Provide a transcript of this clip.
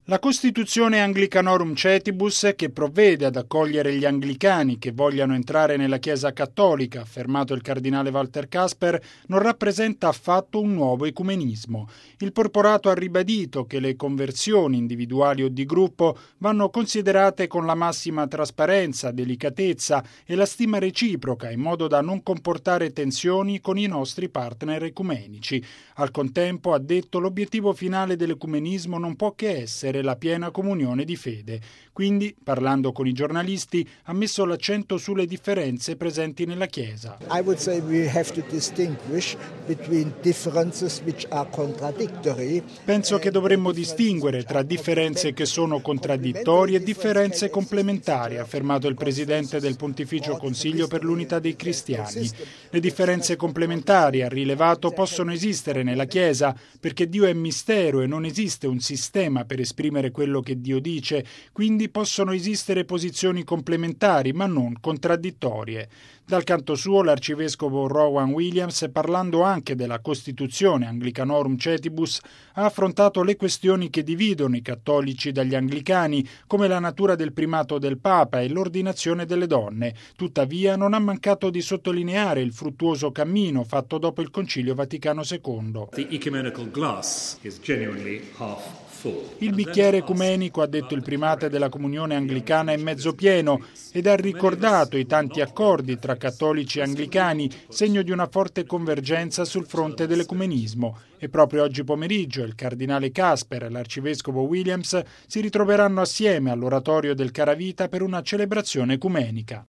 La Costituzione Anglicanorum Cetibus, che provvede ad accogliere gli anglicani che vogliano entrare nella Chiesa cattolica, affermato il cardinale Walter Kasper, non rappresenta affatto un nuovo ecumenismo. Il porporato ha ribadito che le conversioni individuali o di gruppo vanno considerate con la massima trasparenza, delicatezza e la stima reciproca, in modo da non comportare tensioni con i nostri partner ecumenici. Al contempo, ha detto, l'obiettivo finale dell'ecumenismo non può che essere la piena comunione di fede. Quindi, parlando con i giornalisti, ha messo l'accento sulle differenze presenti nella Chiesa. I would say we have to distinguish between differences which are contradictory. Penso che dovremmo distinguere tra differenze che sono contraddittorie e differenze complementari, ha affermato il presidente del Pontificio Consiglio per l'Unità dei Cristiani. Le differenze complementari, ha rilevato, possono esistere nella Chiesa perché Dio è mistero e non esiste un sistema per esprimere quello che Dio dice, quindi possono esistere posizioni complementari ma non contraddittorie. Dal canto suo l'arcivescovo Rowan Williams, parlando anche della Costituzione Anglicanorum Cetibus, ha affrontato le questioni che dividono i cattolici dagli anglicani, come la natura del primato del Papa e l'ordinazione delle donne. Tuttavia non ha mancato di sottolineare il fruttuoso cammino fatto dopo il Concilio Vaticano II. The ecumenical glass is genuinely half. Il bicchiere ecumenico, ha detto il primate della comunione anglicana, è mezzo pieno ed ha ricordato i tanti accordi tra cattolici e anglicani, segno di una forte convergenza sul fronte dell'ecumenismo. E proprio oggi pomeriggio il cardinale Kasper e l'arcivescovo Williams si ritroveranno assieme all'oratorio del Caravita per una celebrazione ecumenica.